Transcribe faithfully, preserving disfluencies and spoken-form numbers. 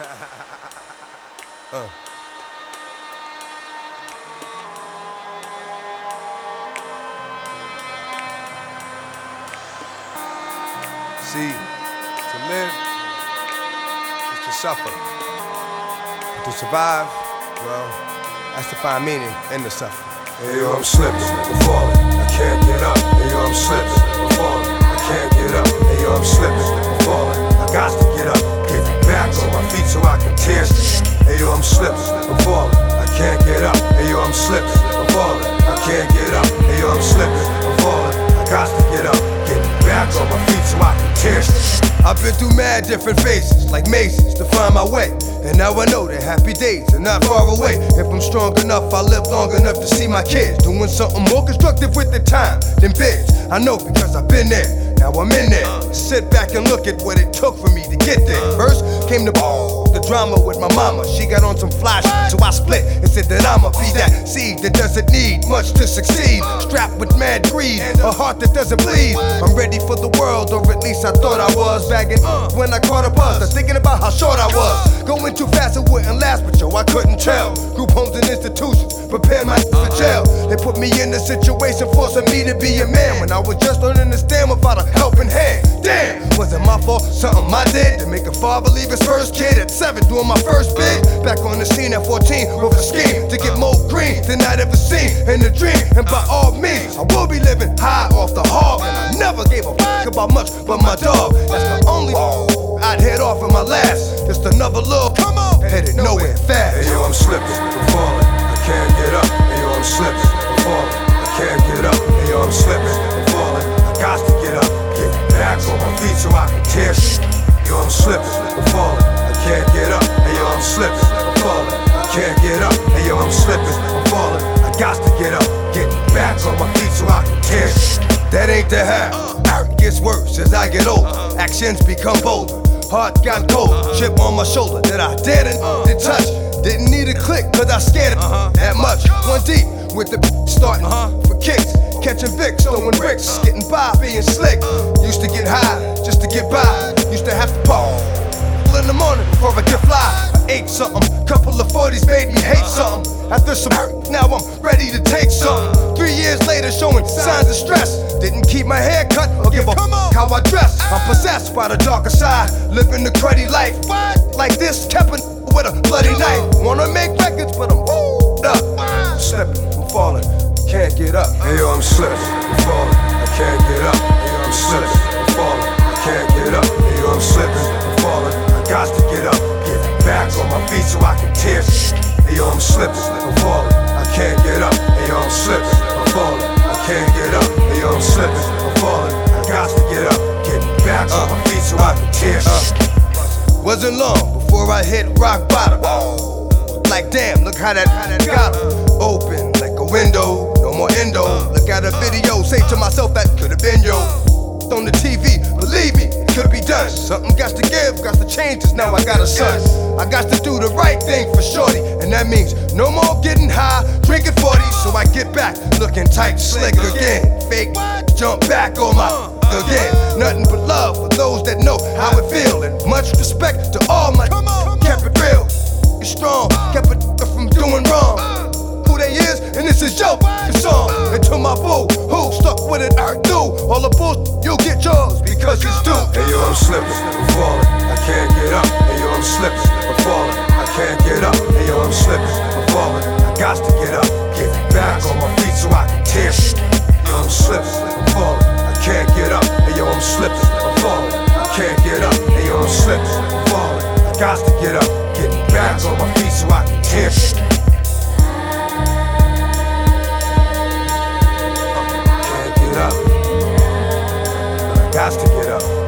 uh. See, to live is to suffer. To survive, well, that's to find meaning in the suffering. Hey yo, I'm slipping, I'm falling, I can't get up. Hey yo, I'm slipping, I'm falling, I can't get up. Hey yo, I'm slipping, I'm falling, I got to get up. Get back on my feet so I can tear shit. Hey yo, I'm slipping, I'm falling, I can't get up. Hey yo, I'm slipping, I'm falling, I can't get up. Hey yo, I'm slipping, I'm falling, I got to get up. Get back on my feet so I can tear shit. I've been through mad different phases, like mazes, to find my way. And now I know that happy days are not far away. If I'm strong enough, I'll live long enough to see my kids doing something more constructive with their time than bids. I know because I've been there, now I'm in there. Sit back and look at what it took for me to get there. First came the the drama with my mama. She got on some fly shit, so I split and said that I'ma be that seed that doesn't need much to succeed. Strapped with mad greed, a heart that doesn't bleed. I'm ready for the world, or at least I thought I was. Bagging when I caught a buzz, I was thinking about how short I was. Going too fast, it wouldn't last, but yo, I couldn't tell. Group homes and institutions prepare my for jail. They put me in a situation forcing me to be a man when I was just learning to stand without a helping hand. Damn, was it my fault? Something I did to make a father leave his first kid at seven, doing my first bid. Back on the scene at fourteen with a scheme to get more green than I'd ever seen in a dream. And by all means, I will be living high off the hog. And I never gave a fuck about much but my dog. That's the only I'd head off in my last. Just another little come on, headed nowhere fast. Hey yo, I'm slipping, I'm falling, I can't get up. Hey yo, I'm slipping, I'm falling, I can't get up. Hey yo, I'm slipping, I'm falling, I got to get up. Get back on my feet so I can tear shit. Yo, I'm slipping, I'm falling, I can't get up. Hey yo, I'm slipping, I'm falling, I can't get up. Hey yo, I'm slipping, I'm falling, I got to get up. Get back on my feet so I can tear shit. That ain't the half. It gets worse as I get older. Actions become bolder. Heart got cold. Chip on my shoulder that I didn't did touch. Didn't need a click cause I scared it that much. One deep with the starting for kicks. Catching Vicks, throwing bricks. Getting by, being slick. Used to get high just to get by. Used to have to pop in the morning before I get fly. I ate something. Couple of forties made me hate something. After some hurt, now I'm ready to take something. Three years later, showing signs of stress. Didn't keep my hair cut or give a fuck how I dress. I'm possessed by the darker side, living the cruddy life. Like this, kept it with a bloody knife. Wanna make records, but I'm wooed up. I'm slipping, I'm falling, can't get up. Hey yo, I'm slipping, I'm falling, I can't get up. Hey yo, I'm slipping, I'm falling, I can't get up. Hey yo, I'm slipping, I'm falling, I got to get up. Get back on my feet so I can tear shit. Hey yo, I'm slipping, I'm falling, I can't get up. Hey yo, I'm slipping, I'm falling, I can't get up. Hey yo, I'm slipping, I'm falling, I got to get up. Get back on my feet so I can tear shit. Wasn't long before I hit rock bottom. Like damn, look how that, how that got him. Open like a window, no more endo. Look at a video, say to myself that could've been yo. On the T V, believe me, it could be done. Something got to give, got to change, cause now I got a son. I got to do the right thing for shorty, and that means no more getting high, drinking forty. So I get back, looking tight, slick again. Fake, jump back on my again. Nothing but love for those that know how it feel, and much respect to all my kept it real. It's strong, kept it from doing wrong. Who they is, and this is your song. And to my boo, who stuck with it, I do. All the bullshit, you'll get yours because it's due. Hey yo, I'm slipping, I'm falling, I can't get up. Hey yo, I'm slipping, I'm falling, I can't get up. Hey yo, I'm slipping, I'm falling, I got to get up. Get back on my feet so I can tear shit. Yo, I'm slipping, I'm falling, I can't get up. Hey yo, I'm slipping, I'm falling, I can't get up. Hey yo, I'm slipping, I'm falling, I got to get up. Get back on my feet so I can tear shit. Can't get up, but I got to get up.